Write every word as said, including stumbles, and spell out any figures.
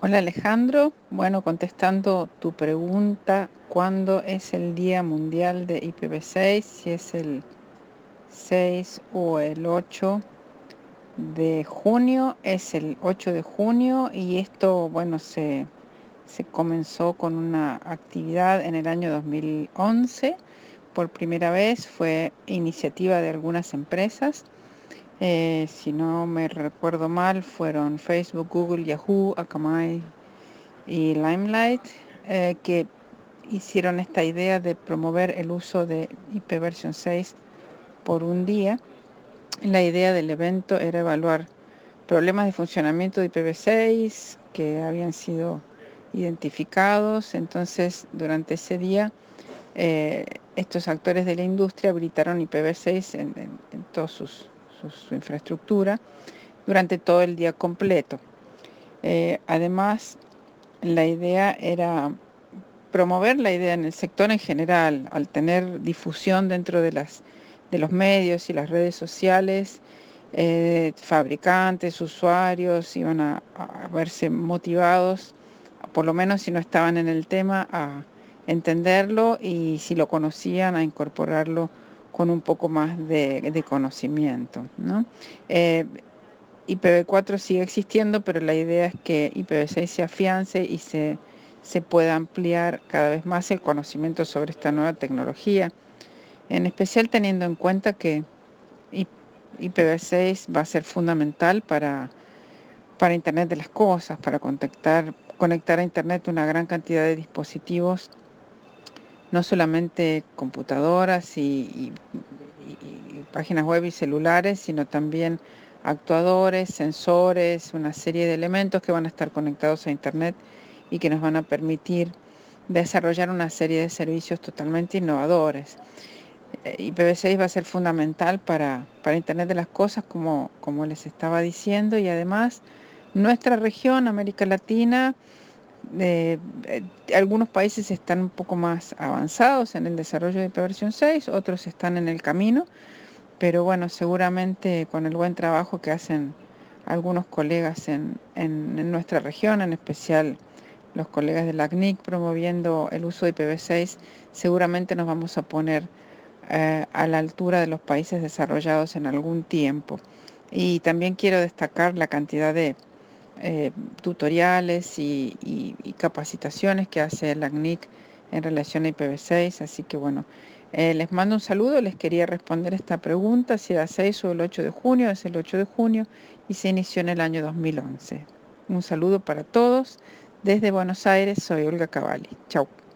Hola Alejandro, bueno, contestando tu pregunta, ¿cuándo es el Día Mundial de I P v seis? Si es el seis o el ocho de junio, es el ocho de junio y esto, bueno, se, se comenzó con una actividad en el año dos mil once. Por primera vez fue iniciativa de algunas empresas. Eh, si no me recuerdo mal, fueron Facebook, Google, Yahoo, Akamai y Limelight, eh, que hicieron esta idea de promover el uso de I P versión seis por un día. La idea del evento era evaluar problemas de funcionamiento de I P v seis que habían sido identificados. Entonces, durante ese día, eh, estos actores de la industria habilitaron I P v seis en, en, en toda su, su infraestructura durante todo el día completo. Eh, además, la idea era promover la idea en el sector en general, al tener difusión dentro de, las, de los medios y las redes sociales. Eh, fabricantes, usuarios iban a, a verse motivados, por lo menos si no estaban en el tema, a entenderlo, y si lo conocían, a incorporarlo con un poco más de, de conocimiento, ¿no? Eh, I P v cuatro sigue existiendo, pero la idea es que I P v seis se afiance y se, se pueda ampliar cada vez más el conocimiento sobre esta nueva tecnología, en especial teniendo en cuenta que I P v seis va a ser fundamental para, para Internet de las cosas, para conectar, conectar a Internet una gran cantidad de dispositivos, no solamente computadoras y, y, y, y páginas web y celulares, sino también actuadores, sensores, una serie de elementos que van a estar conectados a Internet y que nos van a permitir desarrollar una serie de servicios totalmente innovadores. I P v seis va a ser fundamental para, para Internet de las cosas, como, como les estaba diciendo, y además nuestra región, América Latina, eh, eh, algunos países están un poco más avanzados en el desarrollo de I P versión seis, otros están en el camino, pero bueno, seguramente con el buen trabajo que hacen algunos colegas en, en, en nuestra región, en especial los colegas de la C N I C promoviendo el uso de I P v seis, seguramente nos vamos a poner eh, a la altura de los países desarrollados en algún tiempo. Y también quiero destacar la cantidad de eh, tutoriales y, y, y capacitaciones que hace la C N I C en relación a I P v seis, así que bueno, eh, les mando un saludo. Les quería responder esta pregunta, si era seis o el ocho de junio. Es el ocho de junio y se inició en el año dos mil once. Un saludo para todos. Desde Buenos Aires, soy Olga Cavalli. Chau.